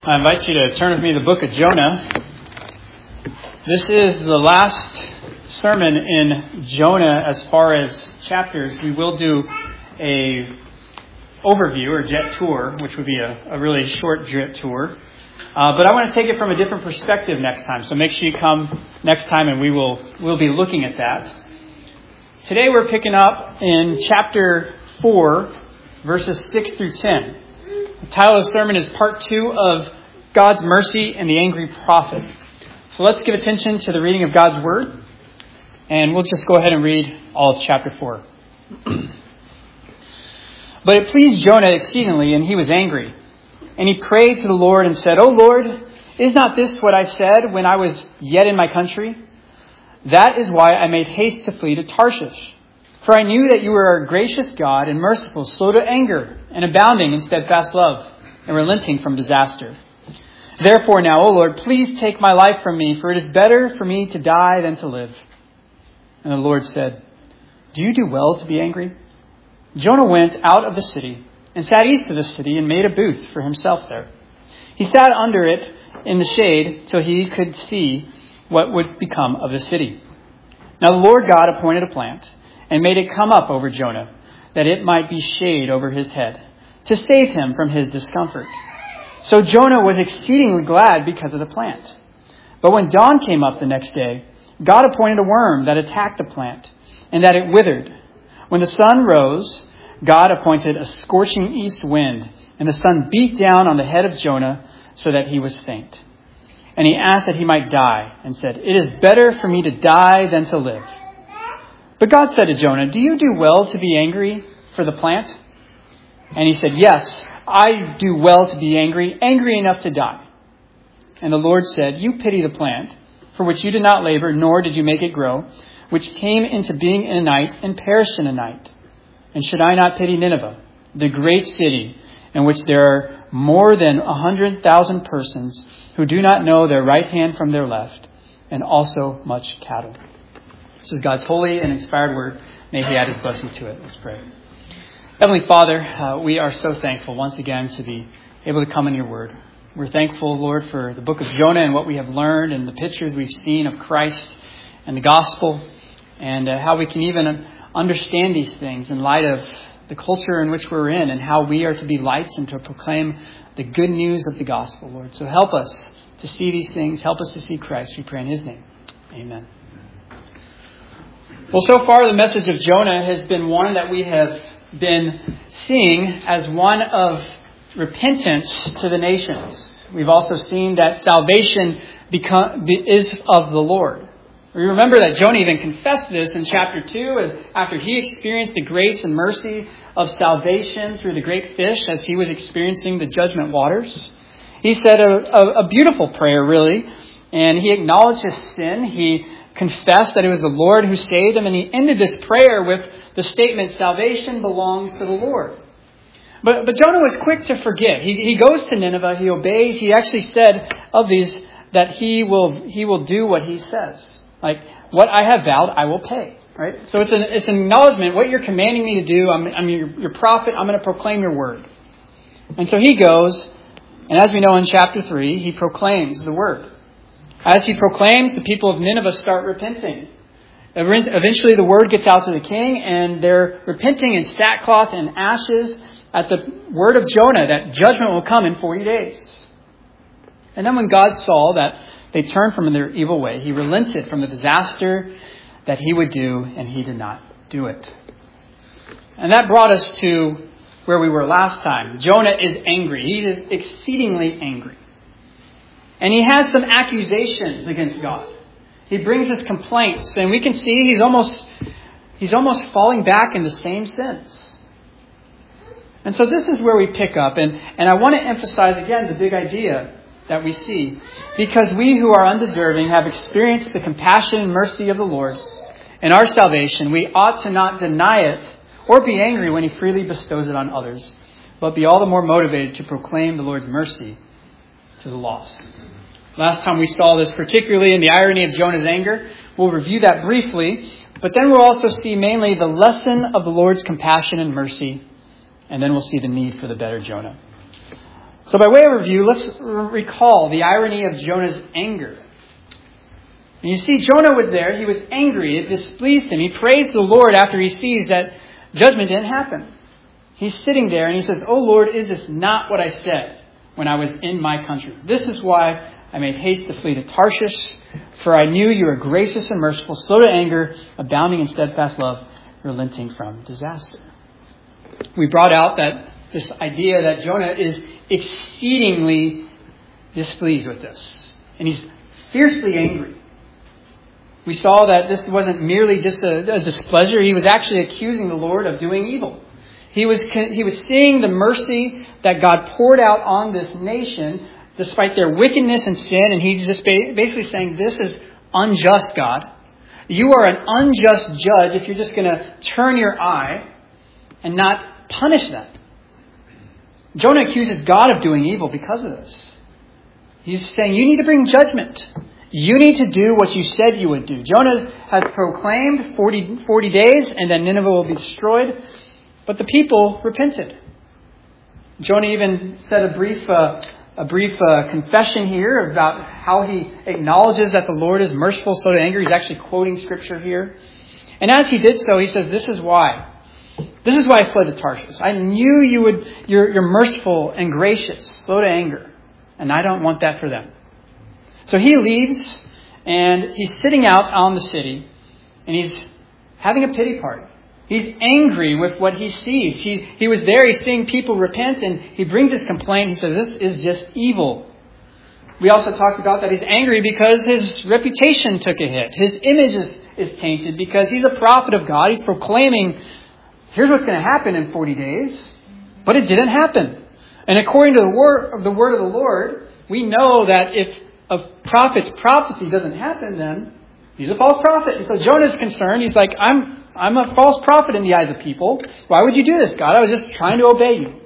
I invite you to turn with me to the book of Jonah. This is the last sermon in Jonah as far as chapters. We will do a overview or jet tour, which would be a really short jet tour. But I want to take it from a different perspective next time. So make sure you come next time and we'll be looking at that. Today we're picking up in chapter 4, verses 6 through 10. The title of the sermon is Part 2 of God's Mercy and the Angry Prophet. So let's give attention to the reading of God's Word. And we'll just go ahead and read all of chapter 4. But it pleased Jonah exceedingly, and he was angry. And he prayed to the Lord and said, O Lord, is not this what I said when I was yet in my country? That is why I made haste to flee to Tarshish. For I knew that you were a gracious God and merciful, slow to anger, and abounding in steadfast love, and relenting from disaster. Therefore now, O Lord, please take my life from me, for it is better for me to die than to live. And the Lord said, Do you do well to be angry? Jonah went out of the city, and sat east of the city, and made a booth for himself there. He sat under it in the shade till he could see what would become of the city. Now the Lord God appointed a plant, and made it come up over Jonah, that it might be shade over his head, to save him from his discomfort. So Jonah was exceedingly glad because of the plant. But when dawn came up the next day, God appointed a worm that attacked the plant, and that it withered. When the sun rose, God appointed a scorching east wind, and the sun beat down on the head of Jonah so that he was faint. And he asked that he might die, and said, It is better for me to die than to live. But God said to Jonah, Do you do well to be angry for the plant? And he said, Yes, I do well to be angry enough to die. And the Lord said, You pity the plant, for which you did not labor, nor did you make it grow, which came into being in a night and perished in a night. And should I not pity Nineveh, the great city, in which there are more than 100,000 persons who do not know their right hand from their left, and also much cattle? This is God's holy and inspired word. May He add His blessing to it. Let's pray. Heavenly Father, we are so thankful once again to be able to come in your word. We're thankful, Lord, for the book of Jonah and what we have learned and the pictures we've seen of Christ and the gospel, and how we can even understand these things in light of the culture in which we're in and how we are to be lights and to proclaim the good news of the gospel, Lord. So help us to see these things. Help us to see Christ. We pray in His name. Amen. Well, so far the message of Jonah has been one that we have been seeing as one of repentance to the nations. We've also seen that salvation is of the Lord. We remember that Jonah even confessed this in chapter 2 after he experienced the grace and mercy of salvation through the great fish as he was experiencing the judgment waters. He said a beautiful prayer, really, and he acknowledged his sin. He confessed that it was the Lord who saved him, and he ended this prayer with the statement, Salvation belongs to the Lord. But Jonah was quick to forget. He goes to Nineveh, he obeys. He actually said of these that he will do what he says. Like, what I have vowed, I will pay. Right? So it's an acknowledgement. What you're commanding me to do, I'm your prophet, I'm going to proclaim your word. And so he goes, and as we know in chapter 3, he proclaims the word. As he proclaims, the people of Nineveh start repenting. Eventually the word gets out to the king, and they're repenting in sackcloth and ashes at the word of Jonah that judgment will come in 40 days. And then when God saw that they turned from their evil way, He relented from the disaster that He would do, and He did not do it. And that brought us to where we were last time. Jonah is angry. He is exceedingly angry. And he has some accusations against God. He brings his complaints, and we can see he's almost falling back in the same sins. And so this is where we pick up, and I want to emphasize again the big idea that we see, because we who are undeserving have experienced the compassion and mercy of the Lord and our salvation. We ought to not deny it or be angry when He freely bestows it on others, but be all the more motivated to proclaim the Lord's mercy to the lost. Last time we saw this particularly in the irony of Jonah's anger. We'll review that briefly, but then we'll also see mainly the lesson of the Lord's compassion and mercy, and then we'll see the need for the better Jonah. So by way of review, let's recall the irony of Jonah's anger. And you see, Jonah was there. He was angry. It displeased him. He praised the Lord after he sees that judgment didn't happen. He's sitting there and he says, "Oh Lord, is this not what I said when I was in my country? This is why I made haste to flee to Tarshish, for I knew you are gracious and merciful, slow to anger, abounding in steadfast love, relenting from disaster." We brought out that this idea that Jonah is exceedingly displeased with this. And he's fiercely angry. We saw that this wasn't merely just a displeasure. He was actually accusing the Lord of doing evil. He was seeing the mercy that God poured out on this nation despite their wickedness and sin. And he's just basically saying, this is unjust, God. You are an unjust judge if you're just going to turn your eye and not punish that. Jonah accuses God of doing evil because of this. He's saying, you need to bring judgment. You need to do what you said you would do. Jonah has proclaimed 40 days and then Nineveh will be destroyed. But the people repented. Jonah even said a brief confession here about how he acknowledges that the Lord is merciful, slow to anger. He's actually quoting scripture here. And as he did so, he says, this is why. This is why I fled to Tarshish. I knew you're merciful and gracious, slow to anger. And I don't want that for them. So he leaves and he's sitting out on the city and he's having a pity party. He's angry with what he sees. He was there. He's seeing people repent and he brings his complaint. He says, this is just evil. We also talked about that he's angry because his reputation took a hit. His image is tainted because he's a prophet of God. He's proclaiming, here's what's going to happen in 40 days. But it didn't happen. And according to the word of the Lord, we know that if a prophet's prophecy doesn't happen, then he's a false prophet. And so Jonah's concerned. He's like, I'm a false prophet in the eyes of people. Why would you do this, God? I was just trying to obey you.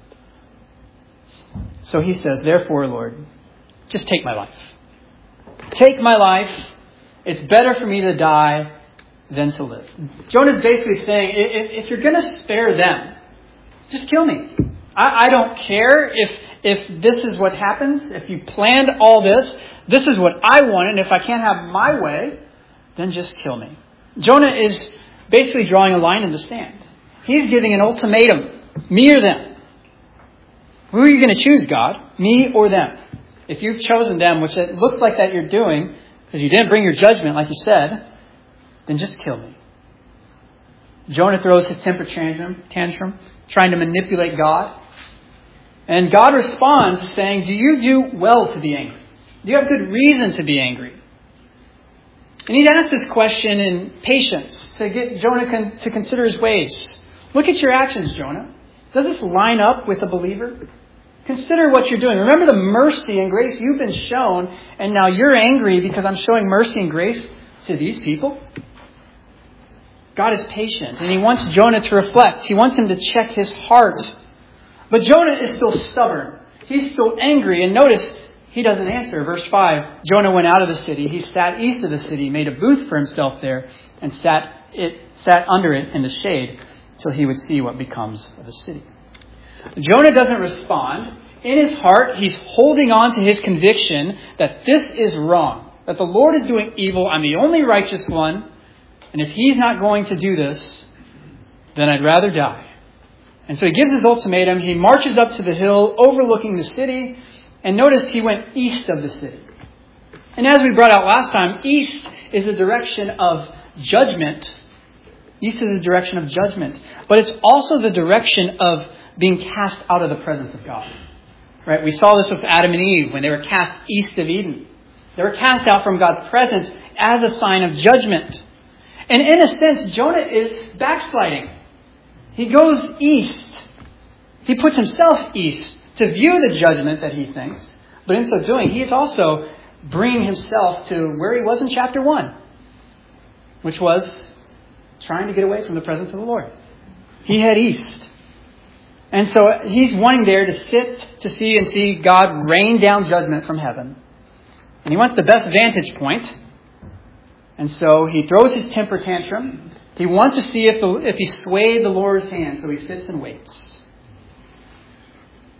So he says, therefore, Lord, just take my life. Take my life. It's better for me to die than to live. Jonah's basically saying, if you're going to spare them, just kill me. I don't care if this is what happens. If you planned all this, this is what I want. And if I can't have my way, then just kill me. Jonah is basically drawing a line in the sand. He's giving an ultimatum. Me or them. Who are you going to choose, God? Me or them? If you've chosen them, which it looks like that you're doing, because you didn't bring your judgment like you said, then just kill me. Jonah throws his temper tantrum, trying to manipulate God. And God responds saying, do you do well to be angry? Do you have good reason to be angry? And he's asked this question in patience to get Jonah to consider his ways. Look at your actions, Jonah. Does this line up with a believer? Consider what you're doing. Remember the mercy and grace you've been shown, and now you're angry because I'm showing mercy and grace to these people? God is patient, and he wants Jonah to reflect. He wants him to check his heart. But Jonah is still stubborn. He's still angry. And notice, he doesn't answer. Verse 5, Jonah went out of the city. He sat east of the city, made a booth for himself there, and sat under it in the shade till he would see what becomes of the city. Jonah doesn't respond. In his heart, he's holding on to his conviction that this is wrong, that the Lord is doing evil. I'm the only righteous one. And if he's not going to do this, then I'd rather die. And so he gives his ultimatum. He marches up to the hill overlooking the city. And notice he went east of the city. And as we brought out last time, east is the direction of judgment. East is the direction of judgment. But it's also the direction of being cast out of the presence of God. Right? We saw this with Adam and Eve when they were cast east of Eden. They were cast out from God's presence as a sign of judgment. And in a sense, Jonah is backsliding. He goes east. He puts himself east to view the judgment that he thinks. But in so doing, he is also bringing himself to where he was in chapter 1, which was trying to get away from the presence of the Lord. He head east. And so he's wanting there to sit to see God rain down judgment from heaven. And he wants the best vantage point. And so he throws his temper tantrum. He wants to see if he swayed the Lord's hand. So he sits and waits.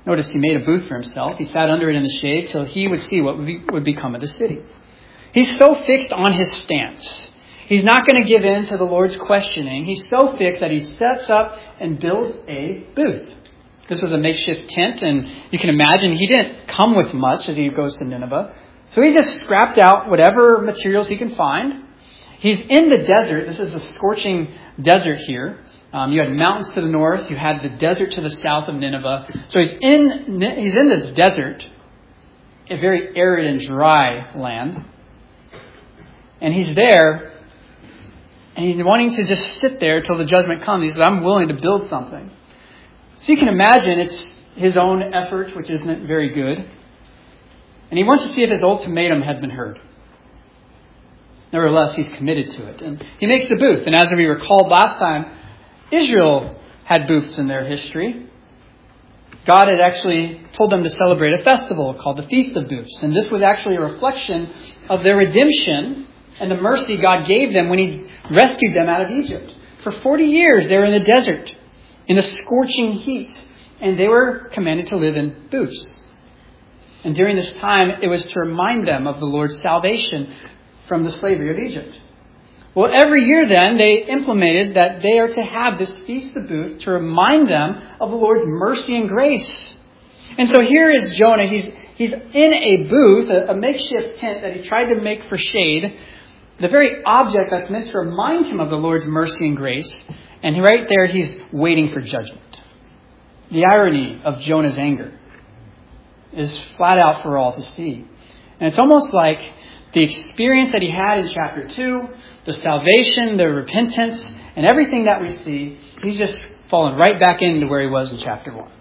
Notice he made a booth for himself. He sat under it in the shade till he would see what would become of the city. He's so fixed on his stance. He's not going to give in to the Lord's questioning. He's so fixed that he sets up and builds a booth. This was a makeshift tent, and you can imagine he didn't come with much as he goes to Nineveh. So he just scrapped out whatever materials he can find. He's in the desert. This is a scorching desert here. You had mountains to the north. You had the desert to the south of Nineveh. So he's in this desert, a very arid and dry land. And he's there, and he's wanting to just sit there till the judgment comes. He says, I'm willing to build something. So you can imagine it's his own effort, which isn't very good. And he wants to see if his ultimatum had been heard. Nevertheless, he's committed to it. And he makes the booth. And as we recalled last time, Israel had booths in their history. God had actually told them to celebrate a festival called the Feast of Booths. And this was actually a reflection of their redemption and the mercy God gave them when He rescued them out of Egypt. For 40 years, they were in the desert, in the scorching heat, and they were commanded to live in booths. And during this time, it was to remind them of the Lord's salvation from the slavery of Egypt. Well, every year then, they implemented that they are to have this Feast of Booths to remind them of the Lord's mercy and grace. And so here is Jonah. He's in a booth, a makeshift tent that he tried to make for shade, the very object that's meant to remind him of the Lord's mercy and grace. And right there, he's waiting for judgment. The irony of Jonah's anger is flat out for all to see. And it's almost like the experience that he had in chapter 2, the salvation, the repentance, and everything that we see, he's just fallen right back into where he was in chapter 1.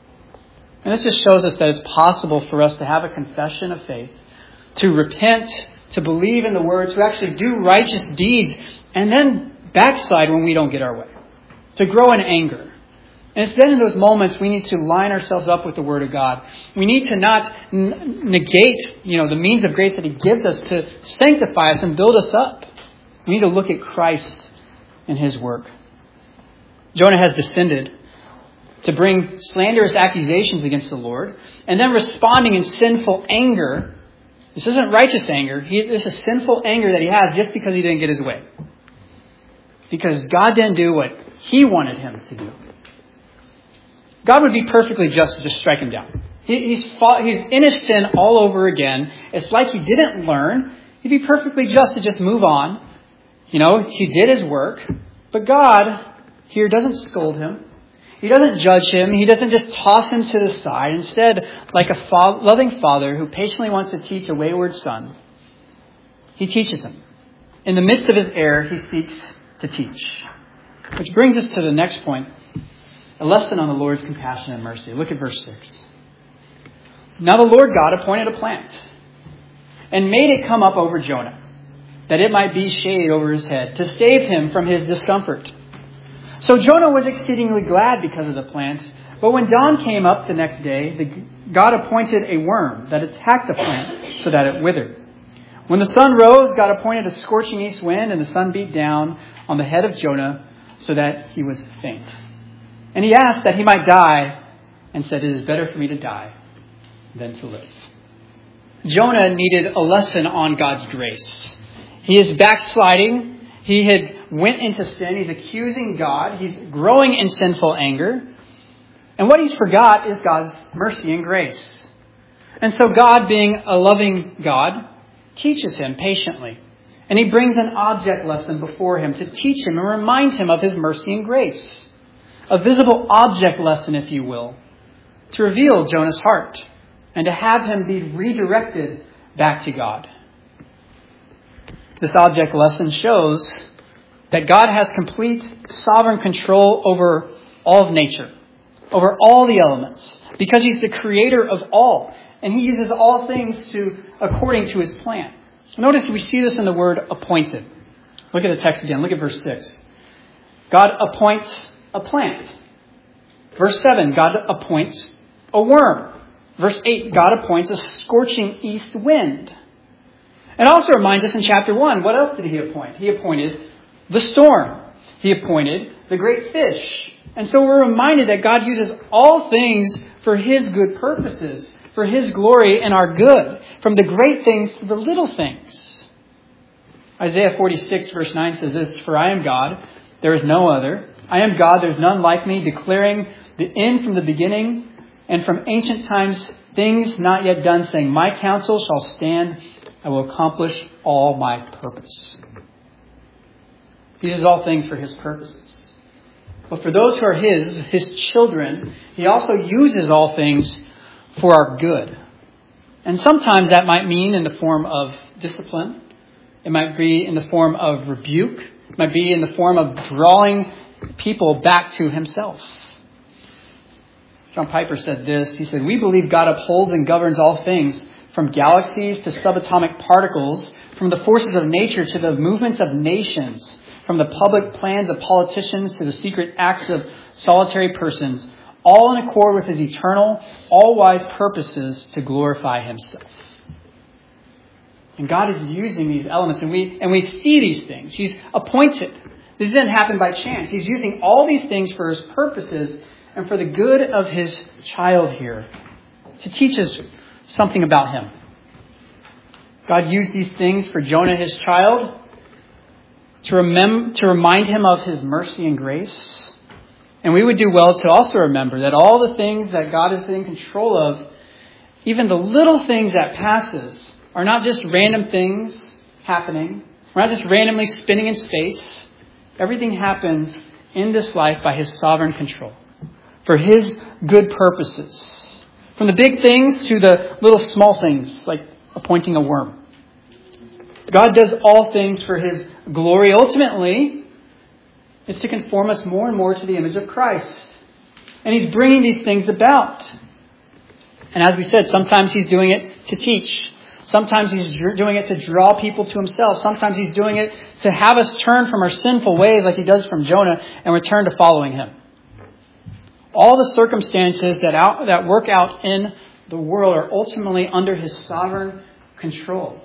And this just shows us that it's possible for us to have a confession of faith, to repent, to believe in the Word, to actually do righteous deeds, and then backslide when we don't get our way, to grow in anger. And it's then in those moments we need to line ourselves up with the Word of God. We need to not negate, the means of grace that He gives us to sanctify us and build us up. We need to look at Christ and His work. Jonah has descended to bring slanderous accusations against the Lord, and then responding in sinful anger. This isn't righteous anger. This is sinful anger that he has just because he didn't get his way. Because God didn't do what he wanted him to do. God would be perfectly just to just strike him down. He's in his sin all over again. It's like he didn't learn. He'd be perfectly just to just move on. He did his work. But God here doesn't scold him. He doesn't judge him. He doesn't just toss him to the side. Instead, like a loving father who patiently wants to teach a wayward son, he teaches him. In the midst of his error, he seeks to teach. Which brings us to the next point, a lesson on the Lord's compassion and mercy. Look at verse 6. Now the Lord God appointed a plant and made it come up over Jonah, that it might be shade over his head, to save him from his discomfort. So Jonah was exceedingly glad because of the plant. But when dawn came up the next day, God appointed a worm that attacked the plant so that it withered. When the sun rose, God appointed a scorching east wind, and the sun beat down on the head of Jonah so that he was faint. And he asked that he might die, and said, "It is better for me to die than to live." Jonah needed a lesson on God's grace. He is backsliding. He had went into sin. He's accusing God. He's growing in sinful anger. And what he's forgot is God's mercy and grace. And so God, being a loving God, teaches him patiently. And he brings an object lesson before him to teach him and remind him of his mercy and grace. A visible object lesson, if you will, to reveal Jonah's heart and to have him be redirected back to God. This object lesson shows that God has complete sovereign control over all of nature, over all the elements, because He's the creator of all, and He uses all things according to His plan. Notice we see this in the word appointed. Look at the text again. Look at verse 6. God appoints a plant. Verse 7, God appoints a worm. Verse 8, God appoints a scorching east wind. It also reminds us in chapter 1, what else did He appoint? He appointed the storm. He appointed the great fish. And so we're reminded that God uses all things for His good purposes, for His glory and our good, from the great things to the little things. Isaiah 46 verse 9 says this, "For I am God, there is no other. I am God, there is none like me, declaring the end from the beginning, and from ancient times things not yet done, saying, my counsel shall stand, I will accomplish all my purpose." He uses all things for His purposes. But for those who are His children, He also uses all things for our good. And sometimes that might mean in the form of discipline. It might be in the form of rebuke. It might be in the form of drawing people back to Himself. John Piper said this. He said, "We believe God upholds and governs all things, from galaxies to subatomic particles, from the forces of nature to the movements of nations, from the public plans of politicians to the secret acts of solitary persons, all in accord with His eternal, all-wise purposes to glorify Himself." And God is using these elements, and we see these things. He's appointed. This didn't happen by chance. He's using all these things for His purposes and for the good of His child here, to teach us something about Him. God used these things for Jonah, His child, to remind him of His mercy and grace. And we would do well to also remember that all the things that God is in control of, even the little things that passes, are not just random things happening. We're not just randomly spinning in space. Everything happens in this life by His sovereign control, for His good purposes. From the big things to the little small things, like appointing a worm. God does all things for His glory. Ultimately, it's to conform us more and more to the image of Christ. And He's bringing these things about. And as we said, sometimes He's doing it to teach. Sometimes He's doing it to draw people to Himself. Sometimes He's doing it to have us turn from our sinful ways like He does from Jonah and return to following Him. All the circumstances that work out in the world are ultimately under His sovereign control.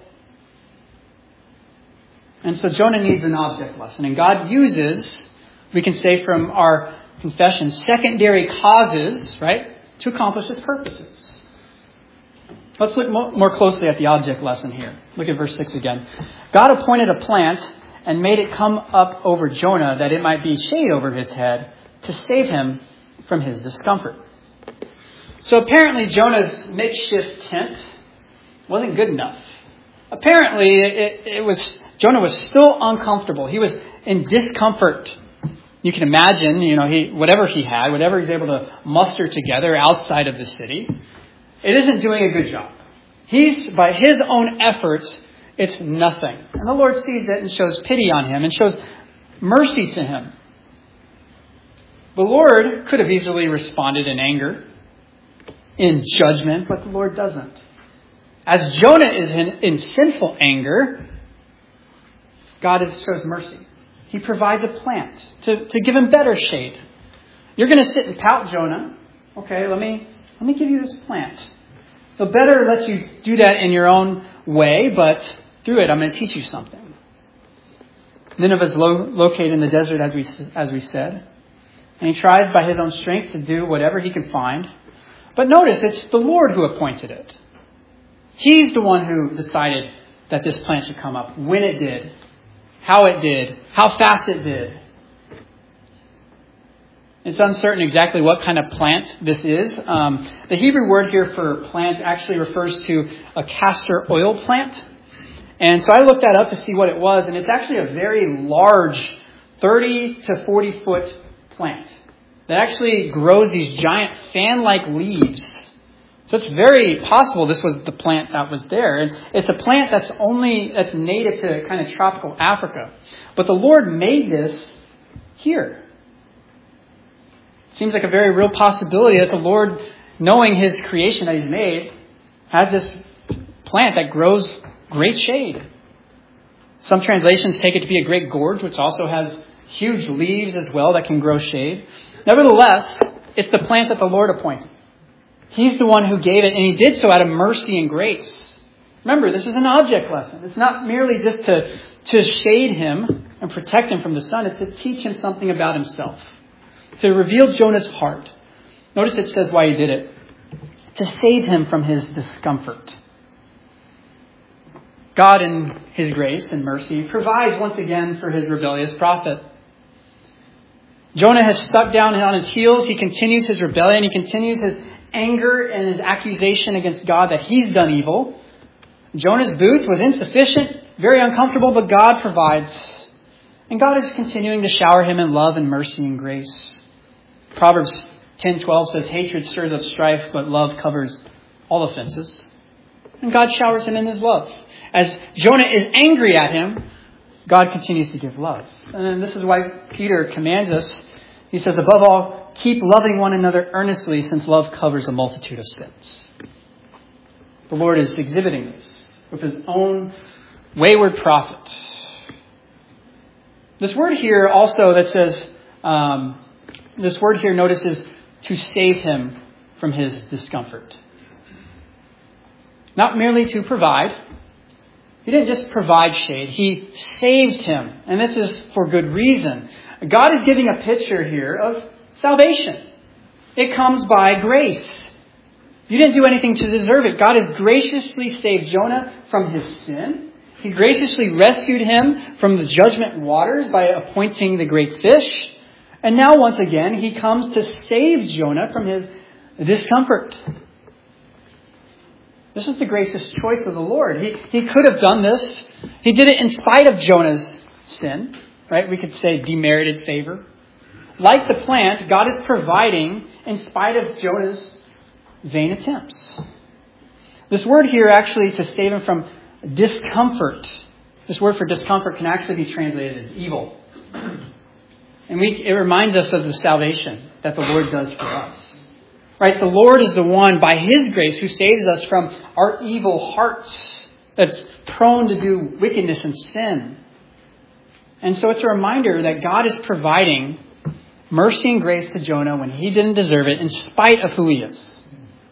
And so Jonah needs an object lesson. And God uses, we can say from our confession, secondary causes, right, to accomplish His purposes. Let's look more closely at the object lesson here. Look at verse 6 again. God appointed a plant and made it come up over Jonah that it might be shade over his head to save him from his discomfort. So apparently Jonah's makeshift tent wasn't good enough. Apparently Jonah was still uncomfortable. He was in discomfort. You can imagine, whatever he had, whatever he's able to muster together outside of the city, it isn't doing a good job. By his own efforts, it's nothing. And the Lord sees it and shows pity on him and shows mercy to him. The Lord could have easily responded in anger, in judgment, but the Lord doesn't. As Jonah is in sinful anger, God shows mercy. He provides a plant to give him better shade. You're going to sit and pout, Jonah. Okay, let me give you this plant. He'll better let you do that in your own way, but through it, I'm going to teach you something. Nineveh is located in the desert, as we said. And he tries by his own strength to do whatever he can find. But notice, it's the Lord who appointed it. He's the one who decided that this plant should come up, when it did, how fast it did. It's uncertain exactly what kind of plant this is. The Hebrew word here for plant actually refers to a castor oil plant. And so I looked that up to see what it was, and it's actually a very large 30 to 40 foot plant that actually grows these giant fan-like leaves. So it's very possible this was the plant that was there. And it's a plant that's native to kind of tropical Africa. But the Lord made this here. It seems like a very real possibility that the Lord, knowing His creation that He's made, has this plant that grows great shade. Some translations take it to be a great gorge, which also has huge leaves as well that can grow shade. Nevertheless, it's the plant that the Lord appointed. He's the one who gave it, and He did so out of mercy and grace. Remember, this is an object lesson. It's not merely just to shade him and protect him from the sun. It's to teach him something about himself. To reveal Jonah's heart. Notice it says why He did it. to save him from his discomfort. God, in his grace and mercy, provides once again for his rebellious prophet. Jonah has stuck down on his heels. He continues his rebellion. He continues his anger and his accusation against God that he's done evil. Jonah's booth was insufficient, very uncomfortable, but God provides. And God is continuing to shower him in love and mercy and grace. Proverbs 10:12 says, hatred stirs up strife, but love covers all offenses. And God showers him in his love. As Jonah is angry at him, God continues to give love. And this is why Peter commands us. He says, above all, keep loving one another earnestly, since love covers a multitude of sins. The Lord is exhibiting this with his own wayward prophet. This word here also that says, this word here notices to save him from his discomfort. Not merely to provide. He didn't just provide shade. He saved him. And this is for good reason. God is giving a picture here of salvation. It comes by grace. You didn't do anything to deserve it. God has graciously saved Jonah from his sin. He graciously rescued him from the judgment waters by appointing the great fish. And now once again, he comes to save Jonah from his discomfort. This is the gracious choice of the Lord. He could have done this. He did it in spite of Jonah's sin, right? We could say demerited favor. Like the plant, God is providing in spite of Jonah's vain attempts. This word here actually to save him from discomfort. This word for discomfort can actually be translated as evil. And it reminds us of the salvation that the Lord does for us. Right? The Lord is the one, by his grace, who saves us from our evil hearts that's prone to do wickedness and sin. And so it's a reminder that God is providing mercy and grace to Jonah when he didn't deserve it, in spite of who he is.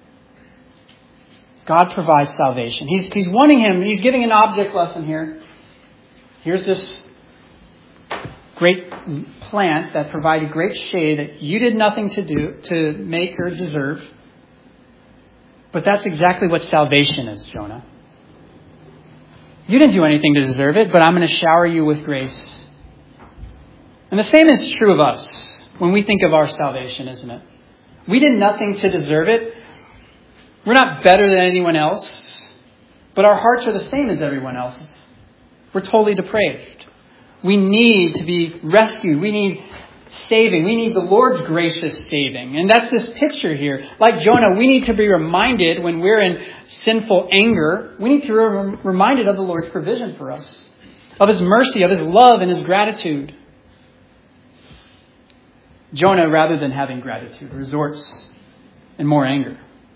God provides salvation. He's wanting him. He's giving an object lesson here. Here's this great plant that provided great shade that you did nothing to do, to make or deserve. But that's exactly what salvation is, Jonah. You didn't do anything to deserve it, but I'm going to shower you with grace. And the same is true of us when we think of our salvation, isn't it? We did nothing to deserve it. We're not better than anyone else, but our hearts are the same as everyone else's. We're totally depraved. We need to be rescued. We need saving. We need the Lord's gracious saving. And that's this picture here. Like Jonah, we need to be reminded when we're in sinful anger, we need to be reminded of the Lord's provision for us, of his mercy, of his love, and his gratitude. Jonah, rather than having gratitude, resorts in more anger.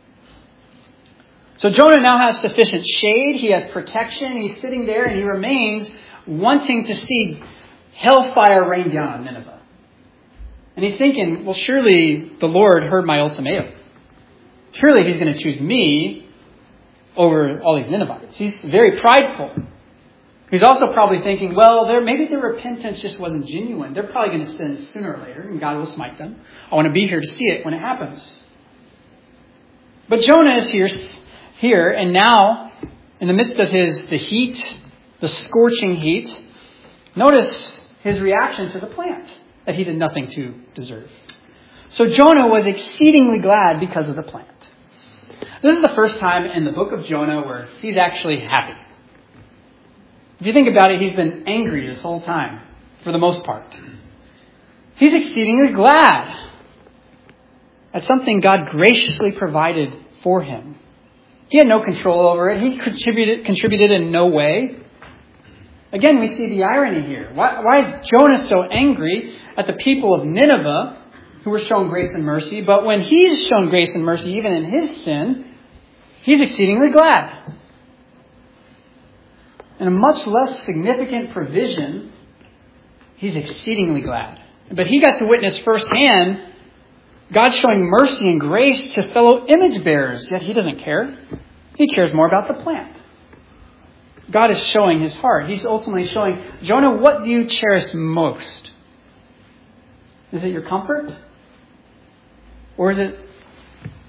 So Jonah now has sufficient shade. He has protection. He's sitting there and he remains wanting to see hellfire rain down on Nineveh. And he's thinking, well, surely the Lord heard my ultimatum. Surely he's going to choose me over all these Ninevites. He's very prideful. He's also probably thinking, well, maybe their repentance just wasn't genuine. They're probably going to sin sooner or later, and God will smite them. I want to be here to see it when it happens. But Jonah is here, and now, in the midst of the heat, the scorching heat, notice his reaction to the plant that he did nothing to deserve. So Jonah was exceedingly glad because of the plant. This is the first time in the book of Jonah where he's actually happy. If you think about it, he's been angry this whole time, for the most part. He's exceedingly glad at something God graciously provided for him. He had no control over it. He contributed in no way. Again, we see the irony here. Why is Jonah so angry at the people of Nineveh who were shown grace and mercy? But when he's shown grace and mercy, even in his sin, he's exceedingly glad. And a much less significant provision, he's exceedingly glad. But he got to witness firsthand God showing mercy and grace to fellow image bearers, yet he doesn't care. He cares more about the plant. God is showing his heart. He's ultimately showing, Jonah, what do you cherish most? Is it your comfort? Or is it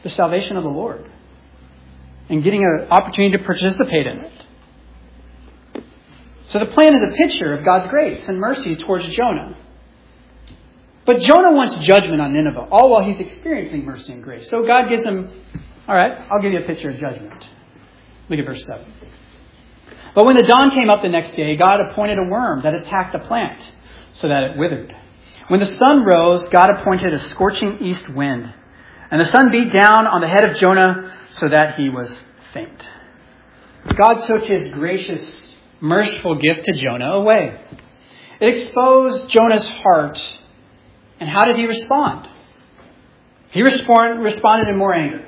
the salvation of the Lord and getting an opportunity to participate in it. So the plan is a picture of God's grace and mercy towards Jonah. But Jonah wants judgment on Nineveh, all while he's experiencing mercy and grace. So God gives him, all right, I'll give you a picture of judgment. Look at verse 7. But when the dawn came up the next day, God appointed a worm that attacked the plant so that it withered. When the sun rose, God appointed a scorching east wind. And the sun beat down on the head of Jonah so that he was faint. God took his gracious, merciful gift to Jonah away. It exposed Jonah's heart. And how did he respond? He responded in more anger.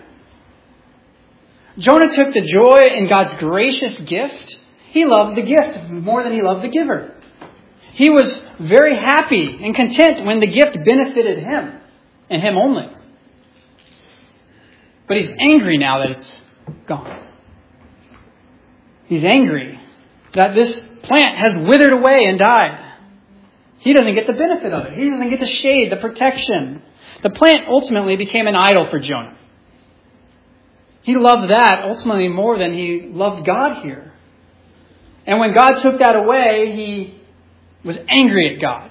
Jonah took the joy in God's gracious gift. He loved the gift more than he loved the giver. He was very happy and content when the gift benefited him and him only. But he's angry now that it's gone. He's angry that this plant has withered away and died. He doesn't get the benefit of it. He doesn't get the shade, the protection. The plant ultimately became an idol for Jonah. He loved that ultimately more than he loved God here. And when God took that away, he was angry at God.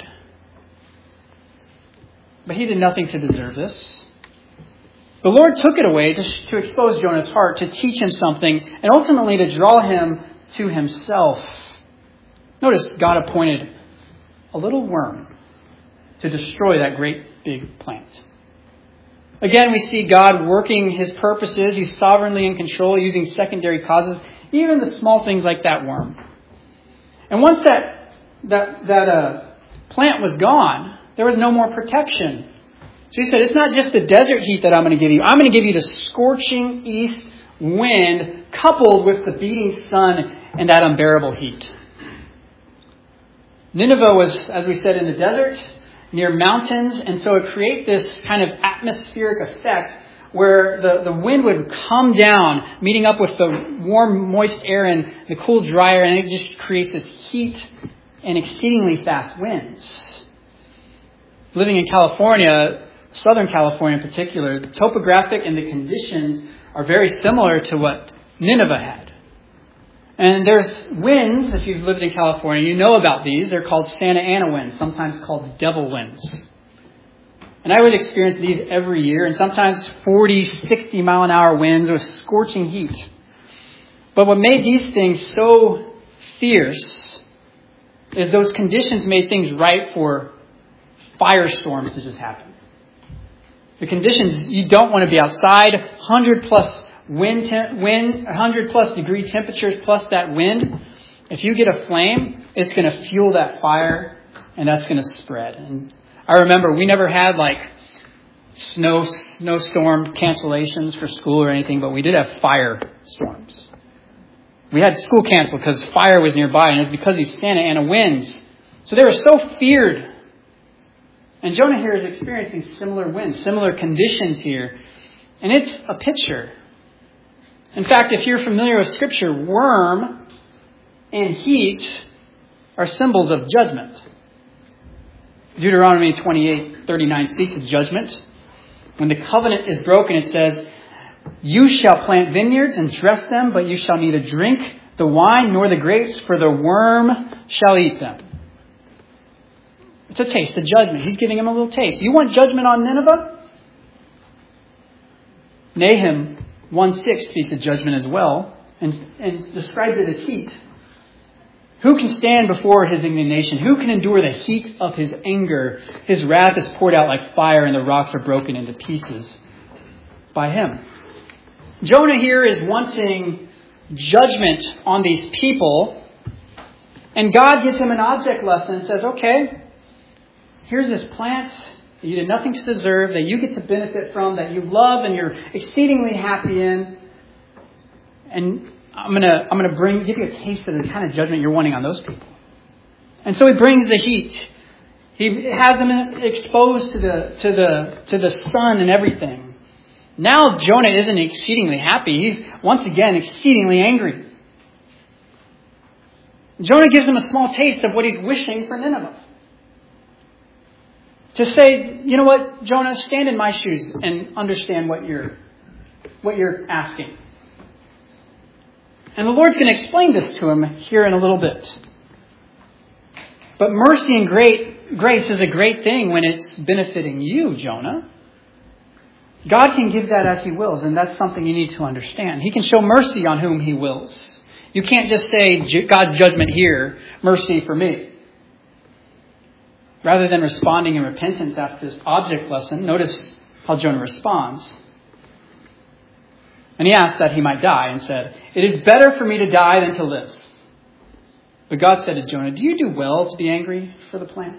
But he did nothing to deserve this. The Lord took it away to expose Jonah's heart, to teach him something, and ultimately to draw him to himself. Notice God appointed a little worm to destroy that great big plant. Again, we see God working his purposes. He's sovereignly in control, using secondary causes, even the small things like that worm. And once that plant was gone, there was no more protection. So he said, it's not just the desert heat that I'm going to give you. I'm going to give you the scorching east wind coupled with the beating sun and that unbearable heat. Nineveh was, as we said, in the desert, near mountains, and so it created this kind of atmospheric effect where the wind would come down, meeting up with the warm, moist air and the cool, dry air, and it just creates this heat and exceedingly fast winds. Living in California, Southern California in particular, the topographic and the conditions are very similar to what Nineveh had. And there's winds, if you've lived in California, you know about these. They're called Santa Ana winds, sometimes called devil winds. And I would experience these every year, and sometimes 40, 60 mile an hour winds with scorching heat. But what made these things so fierce is those conditions made things right for firestorms to just happen. The conditions, you don't want to be outside, 100 plus 100 plus degree temperatures plus that wind. If you get a flame, it's going to fuel that fire and that's going to spread. And I remember we never had like snowstorm cancellations for school or anything, but we did have fire storms. We had school canceled because fire was nearby, and it was because of these Santa Ana winds. So they were so feared. And Jonah here is experiencing similar winds, similar conditions here. And it's a picture. In fact, if you're familiar with Scripture, worm and heat are symbols of judgment. Deuteronomy 28:39 speaks of judgment. When the covenant is broken, it says, "You shall plant vineyards and dress them, but you shall neither drink the wine nor the grapes, for the worm shall eat them." It's a taste of judgment. He's giving him a little taste. You want judgment on Nineveh? Nahum 1:6 speaks of judgment as well and describes it as heat. Who can stand before his indignation? Who can endure the heat of his anger? His wrath is poured out like fire, and the rocks are broken into pieces by him. Jonah here is wanting judgment on these people, and God gives him an object lesson and says, okay, here's this plant that you did nothing to deserve, that you get to benefit from, that you love and you're exceedingly happy in. And I'm gonna give you a taste of the kind of judgment you're wanting on those people. And so he brings the heat. He has them exposed to the sun and everything. Now Jonah isn't exceedingly happy. He's once again exceedingly angry. Jonah gives him a small taste of what he's wishing for Nineveh. To say, you know what, Jonah, stand in my shoes and understand what you're what you're asking. And the Lord's going to explain this to him here in a little bit. But mercy and grace is a great thing when it's benefiting you, Jonah. God can give that as He wills, and that's something you need to understand. He can show mercy on whom He wills. You can't just say, God's judgment here, mercy for me. Rather than responding in repentance after this object lesson, notice how Jonah responds. And he asked that he might die and said, "It is better for me to die than to live." But God said to Jonah, "Do you do well to be angry for the plant?"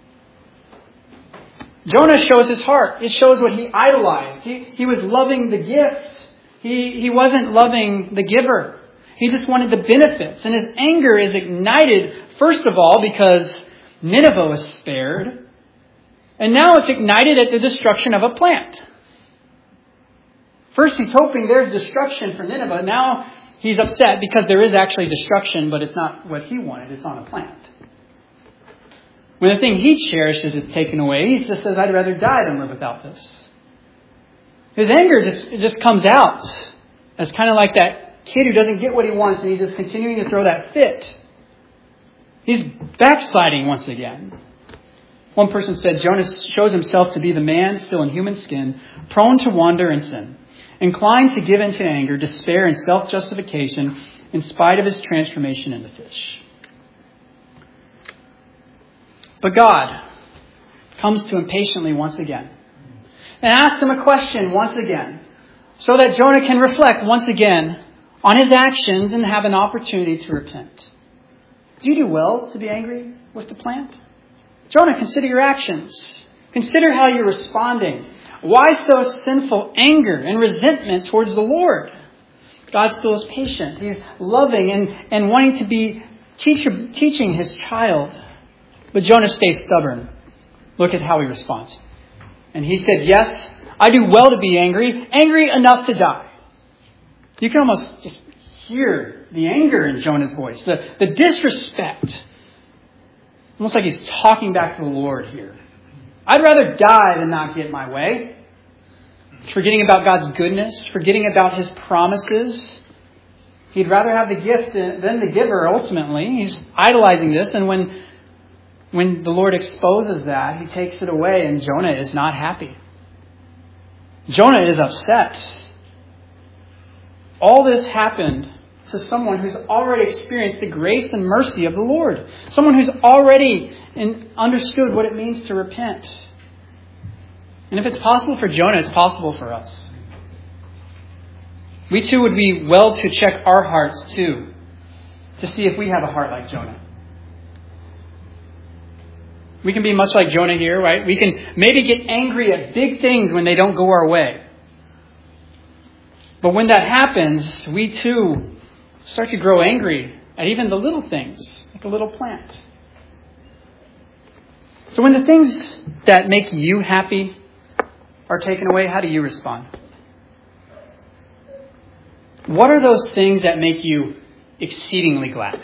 Jonah shows his heart. It shows what he idolized. He was loving the gift. He wasn't loving the giver. He just wanted the benefits. And his anger is ignited, first of all, because Nineveh was spared. And now it's ignited at the destruction of a plant. First he's hoping there's destruction for Nineveh. Now he's upset because there is actually destruction, but it's not what he wanted. It's on a plant. When the thing he cherishes is taken away, he just says, "I'd rather die than live without this." His anger just comes out as kind of like that kid who doesn't get what he wants and he's just continuing to throw that fit. He's backsliding once again. One person said, Jonah shows himself to be the man still in human skin, prone to wander and sin, inclined to give into anger, despair, and self-justification in spite of his transformation into fish. But God comes to him patiently once again and asks him a question once again so that Jonah can reflect once again on his actions and have an opportunity to repent. Do you do well to be angry with the plant? Jonah, consider your actions. Consider how you're responding. Why so sinful anger and resentment towards the Lord? God still is patient. He's loving and wanting to be teaching His child. But Jonah stays stubborn. Look at how he responds. And he said, "Yes, I do well to be angry enough to die." You can almost just hear the anger in Jonah's voice, the disrespect. Almost like he's talking back to the Lord here. I'd rather die than not get my way. Forgetting about God's goodness, forgetting about His promises. He'd rather have the gift than the giver ultimately. He's idolizing this, and when the Lord exposes that, He takes it away, and Jonah is not happy. Jonah is upset. All this happened to someone who's already experienced the grace and mercy of the Lord. Someone who's already understood what it means to repent. And if it's possible for Jonah, it's possible for us. We too would be well to check our hearts too, to see if we have a heart like Jonah. We can be much like Jonah here, right? We can maybe get angry at big things when they don't go our way. But when that happens, we too start to grow angry at even the little things, like a little plant. So when the things that make you happy are taken away, how do you respond? What are those things that make you exceedingly glad?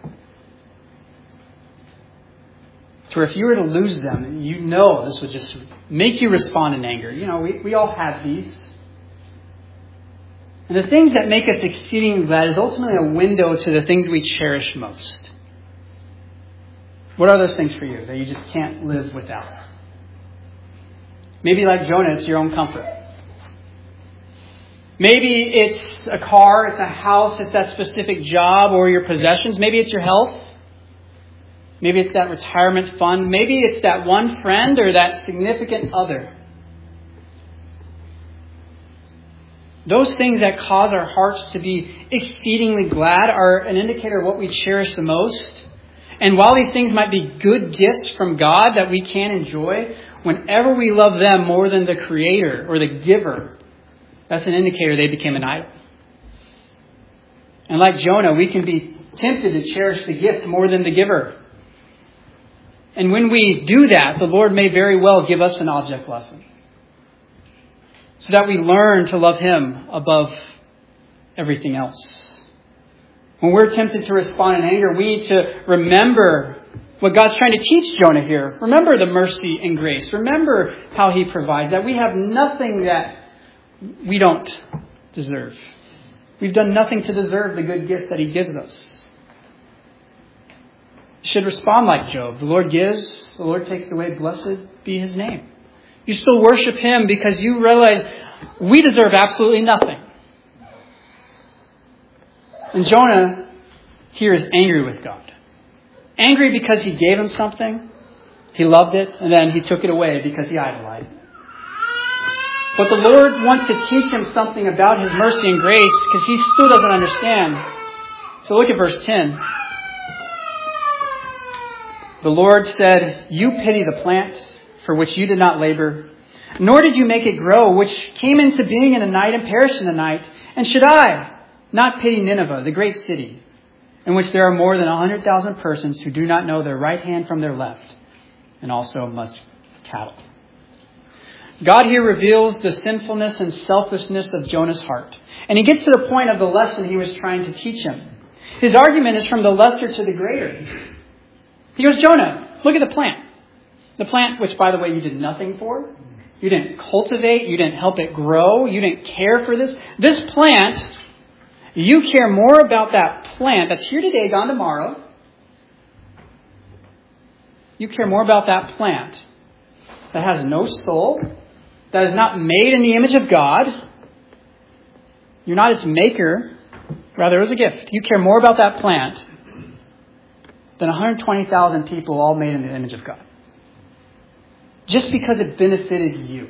To where if you were to lose them, you know this would just make you respond in anger. You know, we all have these. And the things that make us exceedingly glad is ultimately a window to the things we cherish most. What are those things for you that you just can't live without? Maybe like Jonah, it's your own comfort. Maybe it's a car, it's a house, it's that specific job or your possessions. Maybe it's your health. Maybe it's that retirement fund. Maybe it's that one friend or that significant other. Those things that cause our hearts to be exceedingly glad are an indicator of what we cherish the most. And while these things might be good gifts from God that we can enjoy, whenever we love them more than the Creator or the Giver, that's an indicator they became an idol. And like Jonah, we can be tempted to cherish the gift more than the giver. And when we do that, the Lord may very well give us an object lesson, so that we learn to love Him above everything else. When we're tempted to respond in anger, we need to remember what God's trying to teach Jonah here. Remember the mercy and grace. Remember how He provides, that we have nothing that we don't deserve. We've done nothing to deserve the good gifts that he gives us. You should respond like Job. The Lord gives, the Lord takes away. Blessed be his name. You still worship him because you realize we deserve absolutely nothing. And Jonah here is angry with God. Angry because he gave him something. He loved it, and then he took it away because he idolized it. But the Lord wants to teach him something about his mercy and grace because he still doesn't understand. So look at verse 10. The Lord said, "You pity the plant for which you did not labor, nor did you make it grow, which came into being in a night and perished in a night. And should I not pity Nineveh, the great city, in which there are more than 100,000 persons who do not know their right hand from their left, and also much cattle?" God here reveals the sinfulness and selflessness of Jonah's heart. And he gets to the point of the lesson he was trying to teach him. His argument is from the lesser to the greater. He goes, "Jonah, look at the plant. The plant, which, by the way, you did nothing for. You didn't cultivate. You didn't help it grow. You didn't care for this. This plant, you care more about that plant that's here today, gone tomorrow. You care more about that plant that has no soul, that is not made in the image of God. You're not its maker. Rather, it was a gift. You care more about that plant than 120,000 people all made in the image of God. Just because it benefited you.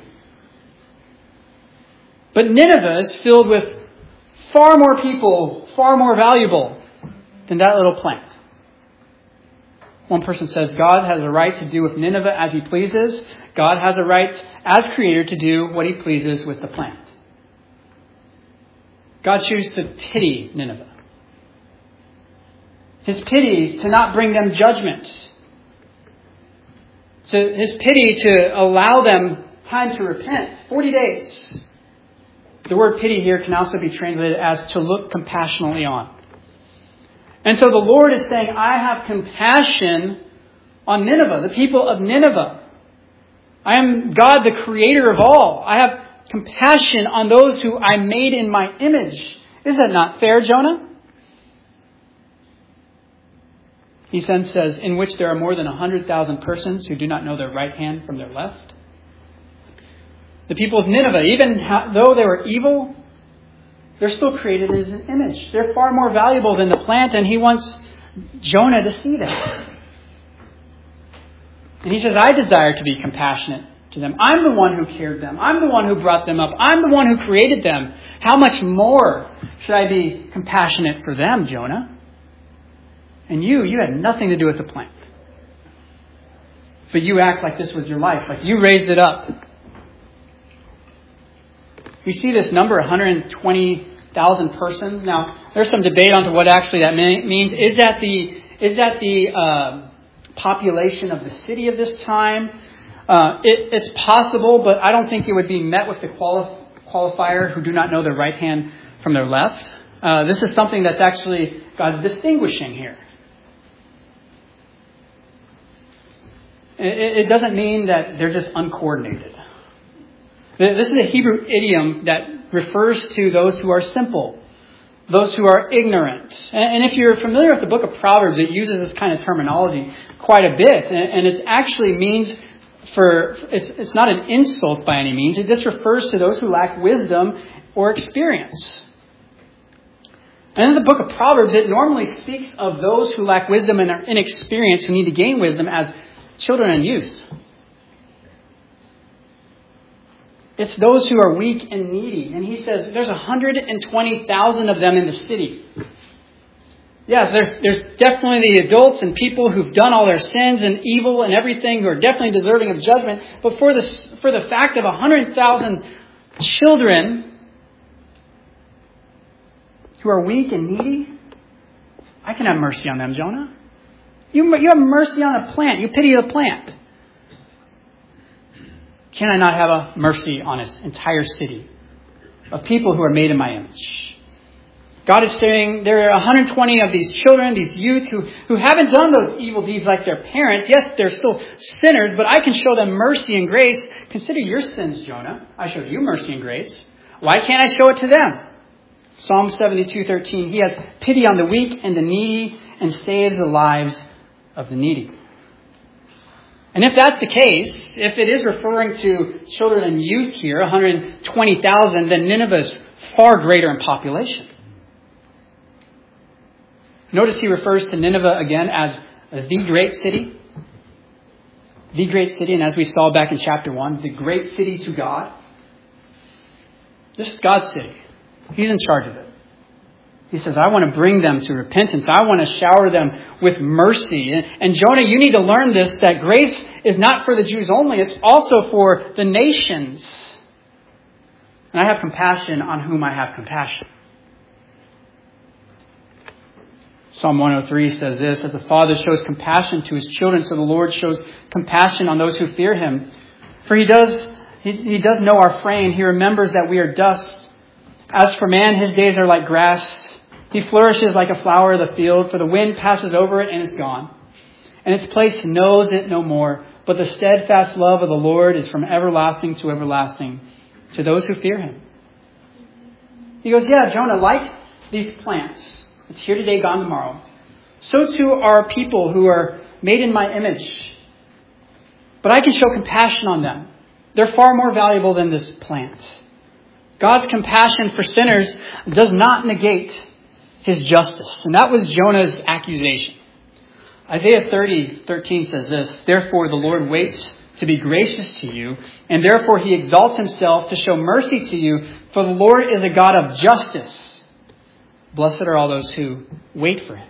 But Nineveh is filled with far more people, far more valuable than that little plant." One person says, God has a right to do with Nineveh as he pleases. God has a right as creator to do what he pleases with the plant. God chooses to pity Nineveh. His pity to not bring them judgment. His pity to allow them time to repent. 40 days. The word pity here can also be translated as to look compassionately on. And so the Lord is saying, I have compassion on Nineveh, the people of Nineveh. I am God, the creator of all. I have compassion on those who I made in my image. Is that not fair, Jonah? He then says, in which there are more than 100,000 persons who do not know their right hand from their left. The people of Nineveh, even though they were evil, they're still created as an image. They're far more valuable than the plant, and he wants Jonah to see that. And he says, I desire to be compassionate to them. I'm the one who cared them. I'm the one who brought them up. I'm the one who created them. How much more should I be compassionate for them, Jonah? And you had nothing to do with the plant. But you act like this was your life, like you raised it up. We see this number, 120,000 persons. Now, there's some debate on what actually that means. Is that the population of the city of this time? It's possible, but I don't think it would be met with the qualifier who do not know their right hand from their left. This is something that's actually God's distinguishing here. It doesn't mean that they're just uncoordinated. This is a Hebrew idiom that refers to those who are simple, those who are ignorant. And if you're familiar with the book of Proverbs, it uses this kind of terminology quite a bit. And it actually means it's not an insult by any means. It just refers to those who lack wisdom or experience. And in the book of Proverbs, it normally speaks of those who lack wisdom and are inexperienced, who need to gain wisdom, as children and youth. It's those who are weak and needy. And he says there's 120,000 of them in the city. Yes, there's definitely the adults and people who've done all their sins and evil and everything who are definitely deserving of judgment. But for the fact of 100,000 children who are weak and needy, I can have mercy on them, Jonah. You have mercy on a plant. You pity the plant. Can I not have a mercy on this entire city of people who are made in my image? God is saying there are 120 of these children, these youth who haven't done those evil deeds like their parents. Yes, they're still sinners, but I can show them mercy and grace. Consider your sins, Jonah. I showed you mercy and grace. Why can't I show it to them? Psalm 72:13, he has pity on the weak and the needy and saves the lives of the needy. And if that's the case, if it is referring to children and youth here, 120,000, then Nineveh is far greater in population. Notice he refers to Nineveh again as the great city. The great city, and as we saw back in chapter 1, the great city to God. This is God's city. He's in charge of it. He says, I want to bring them to repentance. I want to shower them with mercy. And Jonah, you need to learn this, that grace is not for the Jews only. It's also for the nations. And I have compassion on whom I have compassion. Psalm 103 says this, as a father shows compassion to his children, so the Lord shows compassion on those who fear him. For he does know our frame. He remembers that we are dust. As for man, his days are like grass. He flourishes like a flower of the field, for the wind passes over it and it's gone. And its place knows it no more. But the steadfast love of the Lord is from everlasting to everlasting to those who fear him. He goes, yeah, Jonah, like these plants, it's here today, gone tomorrow. So too are people who are made in my image. But I can show compassion on them. They're far more valuable than this plant. God's compassion for sinners does not negate his justice. And that was Jonah's accusation. Isaiah 30:13 says this, therefore the Lord waits to be gracious to you, and therefore he exalts himself to show mercy to you, for the Lord is a God of justice. Blessed are all those who wait for him.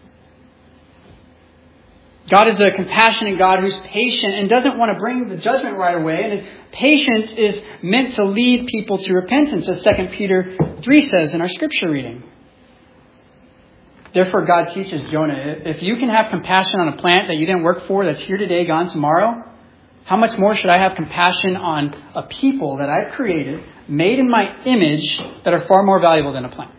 God is a compassionate God who's patient and doesn't want to bring the judgment right away. And his patience is meant to lead people to repentance, as 2 Peter 3 says in our scripture reading. Therefore, God teaches Jonah, if you can have compassion on a plant that you didn't work for, that's here today, gone tomorrow, how much more should I have compassion on a people that I've created, made in my image, that are far more valuable than a plant?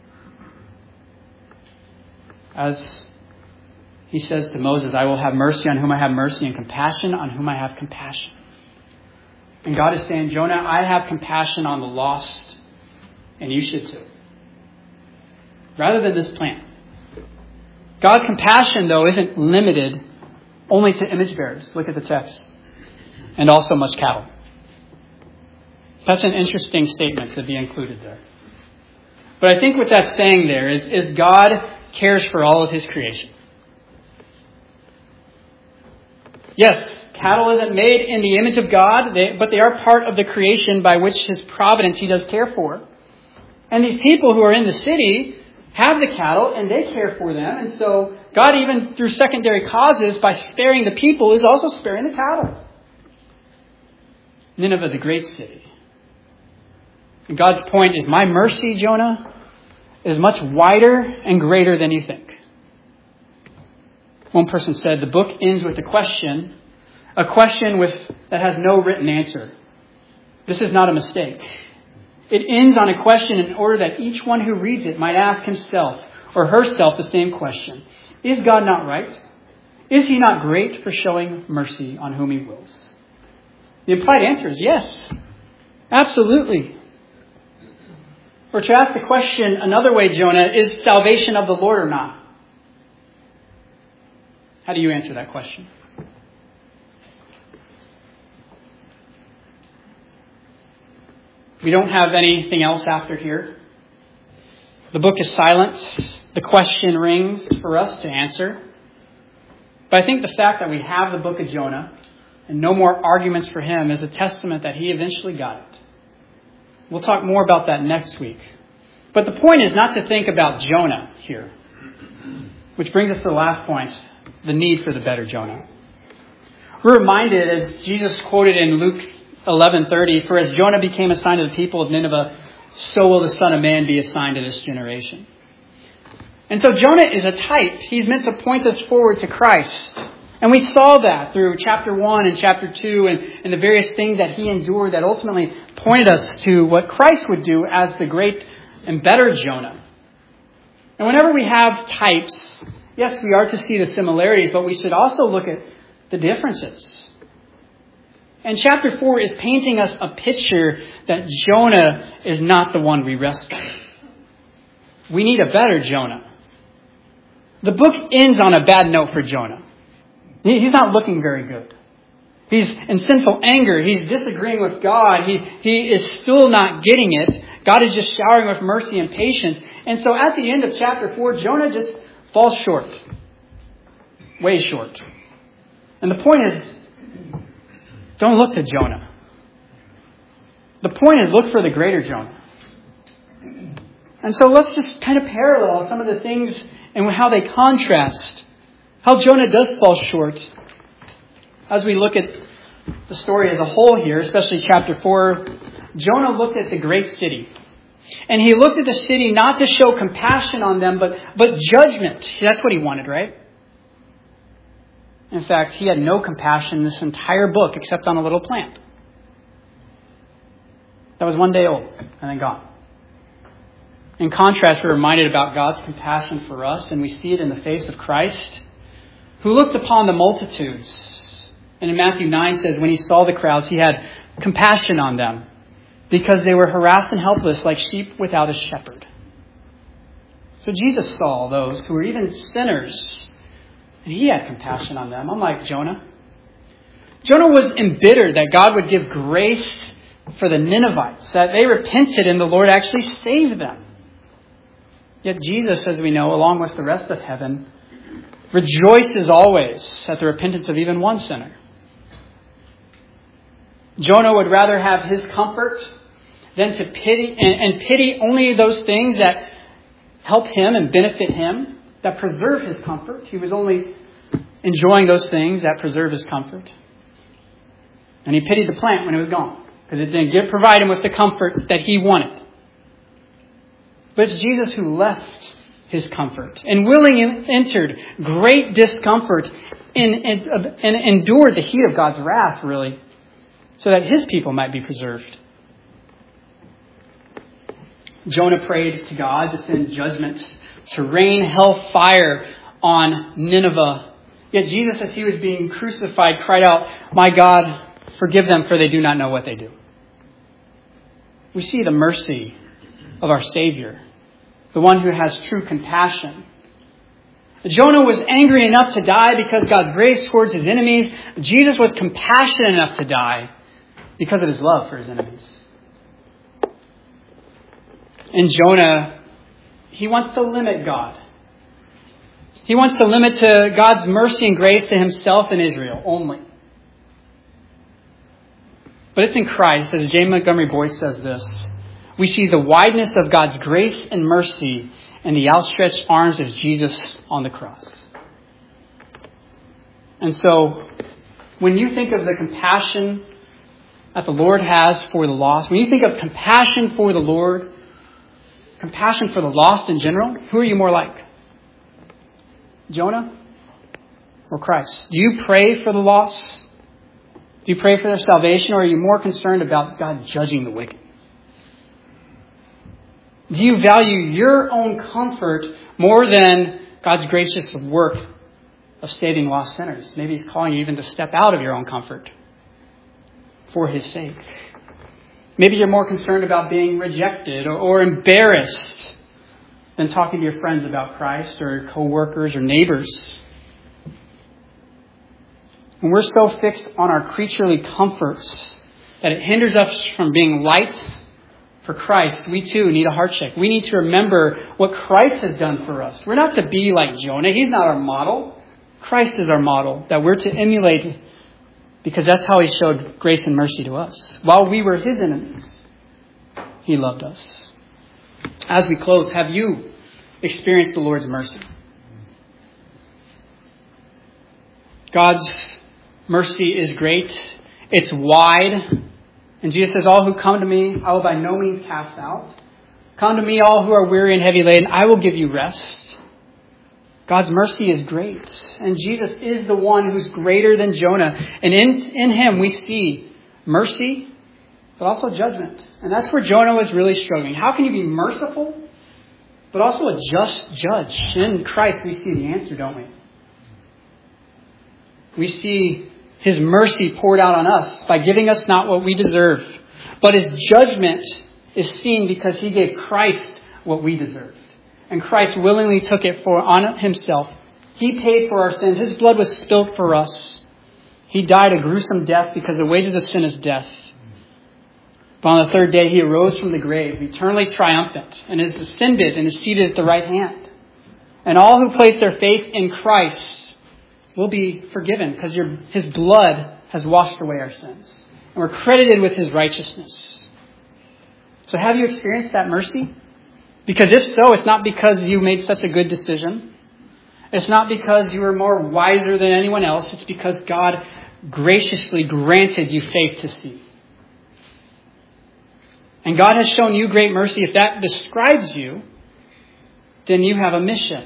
As he says to Moses, I will have mercy on whom I have mercy and compassion on whom I have compassion. And God is saying, Jonah, I have compassion on the lost, and you should too. Rather than this plant. God's compassion, though, isn't limited only to image bearers. Look at the text. And also much cattle. That's an interesting statement to be included there. But I think what that's saying there is God cares for all of his creation. Yes, cattle isn't made in the image of God, but they are part of the creation by which his providence he does care for. And these people who are in the city have the cattle and they care for them. And so God, even through secondary causes, by sparing the people, is also sparing the cattle. Nineveh, the great city. And God's point is, my mercy, Jonah, is much wider and greater than you think. One person said, the book ends with a question that has no written answer. This is not a mistake. It ends on a question in order that each one who reads it might ask himself or herself the same question. Is God not right? Is he not great for showing mercy on whom he wills? The implied answer is yes. Absolutely. Or to ask the question another way, Jonah, is salvation of the Lord or not? How do you answer that question? We don't have anything else after here. The book is silent. The question rings for us to answer. But I think the fact that we have the book of Jonah and no more arguments for him is a testament that he eventually got it. We'll talk more about that next week. But the point is not to think about Jonah here. Which brings us to the last point, the need for the better Jonah. We're reminded, as Jesus quoted in Luke 11:30, for as Jonah became a sign to the people of Nineveh, so will the Son of Man be a sign to this generation. And so Jonah is a type. He's meant to point us forward to Christ. And we saw that through chapter 1 and chapter 2 and the various things that he endured that ultimately pointed us to what Christ would do as the great and better Jonah. And whenever we have types, yes, we are to see the similarities, but we should also look at the differences. And chapter 4 is painting us a picture that Jonah is not the one we rescue. we need a better Jonah. The book ends on a bad note for Jonah. He's not looking very good. He's in sinful anger. He's disagreeing with God. He is still not getting it. God is just showering with mercy and patience. And so at the end of chapter 4, Jonah just falls short. Way short. And the point is, don't look to Jonah. The point is, look for the greater Jonah. And so let's just kind of parallel some of the things and how they contrast. How Jonah does fall short. As we look at the story as a whole here, especially chapter 4, Jonah looked at the great city. And he looked at the city not to show compassion on them, but judgment. That's what he wanted, right? In fact, he had no compassion in this entire book except on a little plant that was 1 day old and then gone. In contrast, we're reminded about God's compassion for us, and we see it in the face of Christ, who looked upon the multitudes. And in Matthew 9 says, when he saw the crowds, he had compassion on them because they were harassed and helpless like sheep without a shepherd. So Jesus saw those who were even sinners, and he had compassion on them, unlike Jonah. Jonah was embittered that God would give grace for the Ninevites, that they repented and the Lord actually saved them. Yet Jesus, as we know, along with the rest of heaven, rejoices always at the repentance of even one sinner. Jonah would rather have his comfort than to pity only those things that help him and benefit him, that preserve his comfort. He was only enjoying those things that preserve his comfort. And he pitied the plant when it was gone, because it didn't provide him with the comfort that he wanted. But it's Jesus who left his comfort and willingly entered great discomfort and endured the heat of God's wrath, really, so that his people might be preserved. Jonah prayed to God to send judgment, to rain hellfire on Nineveh. Yet Jesus, as he was being crucified, cried out, "My God, forgive them, for they do not know what they do." We see the mercy of our Savior, the one who has true compassion. Jonah was angry enough to die because God's grace towards his enemies. Jesus was compassionate enough to die because of his love for his enemies. And Jonah, he wants to limit God. He wants to limit to God's mercy and grace to himself and Israel only. But it's in Christ, as J. Montgomery Boyce says this, we see the wideness of God's grace and mercy in the outstretched arms of Jesus on the cross. And so, when you think of the compassion that the Lord has for the lost, when you think of compassion for the Lord, compassion for the lost in general, who are you more like? Jonah or Christ? Do you pray for the lost? Do you pray for their salvation, or are you more concerned about God judging the wicked? Do you value your own comfort more than God's gracious work of saving lost sinners? Maybe he's calling you even to step out of your own comfort for his sake. Maybe you're more concerned about being rejected or embarrassed than talking to your friends about Christ or co-workers or neighbors. When we're so fixed on our creaturely comforts that it hinders us from being light for Christ, we too need a heart check. We need to remember what Christ has done for us. We're not to be like Jonah. He's not our model. Christ is our model that we're to emulate, because that's how he showed grace and mercy to us. While we were his enemies, he loved us. As we close, have you experienced the Lord's mercy? God's mercy is great. It's wide. And Jesus says, "All who come to me, I will by no means cast out. Come to me, all who are weary and heavy laden, I will give you rest." God's mercy is great. And Jesus is the one who's greater than Jonah. And in him we see mercy, but also judgment. And that's where Jonah was really struggling. How can you be merciful, but also a just judge? In Christ we see the answer, don't we? We see his mercy poured out on us by giving us not what we deserve. But his judgment is seen because he gave Christ what we deserved. And Christ willingly took it on himself. He paid for our sins. His blood was spilled for us. He died a gruesome death because the wages of sin is death. But on the third day, he arose from the grave, eternally triumphant, and is ascended and is seated at the right hand. And all who place their faith in Christ will be forgiven because his blood has washed away our sins. And we're credited with his righteousness. So have you experienced that mercy? Because if so, it's not because you made such a good decision. It's not because you were more wiser than anyone else. It's because God graciously granted you faith to see. And God has shown you great mercy. If that describes you, then you have a mission.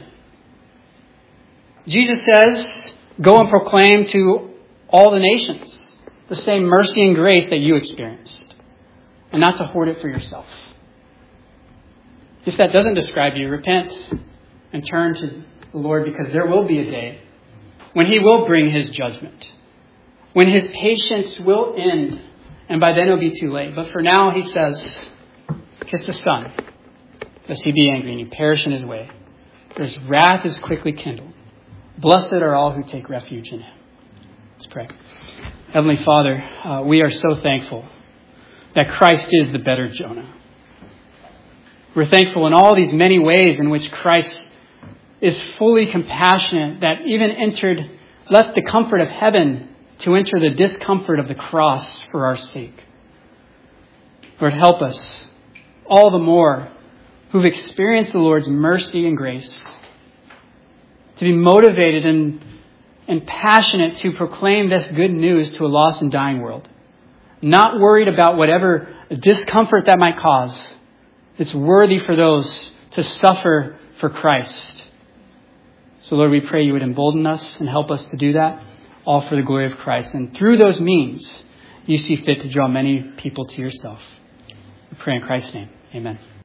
Jesus says, go and proclaim to all the nations the same mercy and grace that you experienced, and not to hoard it for yourself. If that doesn't describe you, repent and turn to the Lord, because there will be a day when he will bring his judgment, when his patience will end, and by then it'll be too late. But for now, he says, kiss the Son, lest he be angry and you perish in his way. For his wrath is quickly kindled. Blessed are all who take refuge in him. Let's pray. Heavenly Father, we are so thankful that Christ is the better Jonah. We're thankful in all these many ways in which Christ is fully compassionate, that even left the comfort of heaven to enter the discomfort of the cross for our sake. Lord, help us all the more who've experienced the Lord's mercy and grace to be motivated and passionate to proclaim this good news to a lost and dying world. Not worried about whatever discomfort that might cause. It's worthy for those to suffer for Christ. So Lord, we pray you would embolden us and help us to do that, all for the glory of Christ. And through those means, you see fit to draw many people to yourself. We pray in Christ's name. Amen.